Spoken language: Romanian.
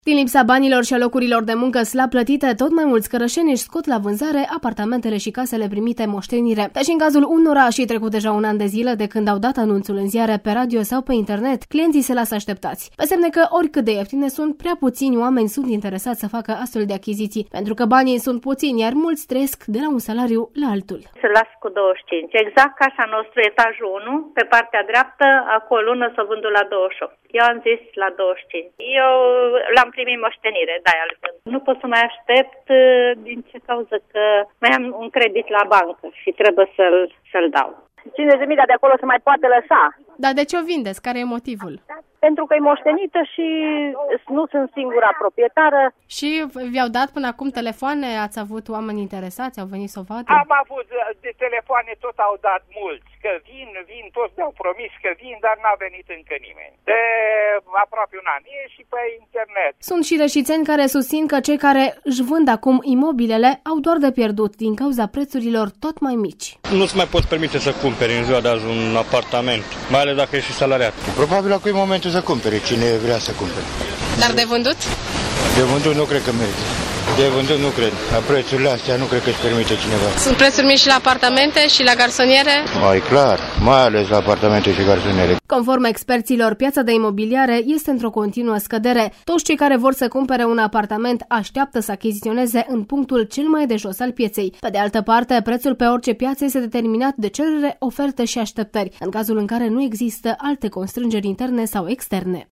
Din lipsa banilor și a locurilor de muncă slab plătite, tot mai mulți cărășeni își scot la vânzare apartamentele și casele primite moștenire. Deși în cazul unora a și trecut deja un an de zile de când au dat anunțul în ziare, pe radio sau pe internet, clienții se lasă așteptați. Pe semne că oricât de ieftine sunt, prea puțini oameni sunt interesați să facă astfel de achiziții, pentru că banii sunt puțini, iar mulți trăiesc de la un salariu la altul. Se las cu 25. Exact casa nostru, etajul 1, pe partea dreaptă, acolo lună s-o vândut la 28. Eu am zis la 25. Eu l-am primit moștenire, de-aia îl vând. Nu pot să mai aștept din ce cauză, că mai am un credit la bancă și trebuie să-l dau. 50.000 de acolo se mai poate lăsa. Dar de ce o vindeți? Care e motivul? Pentru că e moștenită și nu sunt singura proprietară. Și vi-au dat până acum telefoane? Ați avut oameni interesați? Au venit să o vadă? Am avut de telefoane, tot au dat mulți. Că vin, toți mi-au promis că vin, dar n-a venit încă nimeni. De aproape un an. E și pe internet. Sunt și reșițeni care susțin că cei care își vând acum imobilele au doar de pierdut din cauza prețurilor tot mai mici. Nu-ți mai poți permite să cumperi în ziua de azi un apartament, mai ales dacă ești și salariat. Probabil acum e momentul să cumpere, cine vrea să cumpere. Dar de vândut? De vândut nu cred că merită. De vândut nu cred. La prețurile astea nu cred că își permite cineva. Sunt prețuri mici și la apartamente și la garsoniere? Mai clar, mai ales la apartamente și garsoniere. Conform experților, piața de imobiliare este într-o continuă scădere. Toți cei care vor să cumpere un apartament așteaptă să achiziționeze în punctul cel mai de jos al pieței. Pe de altă parte, prețul pe orice piață este determinat de cerere, oferte și așteptări, în cazul în care nu există alte constrângeri interne sau externe.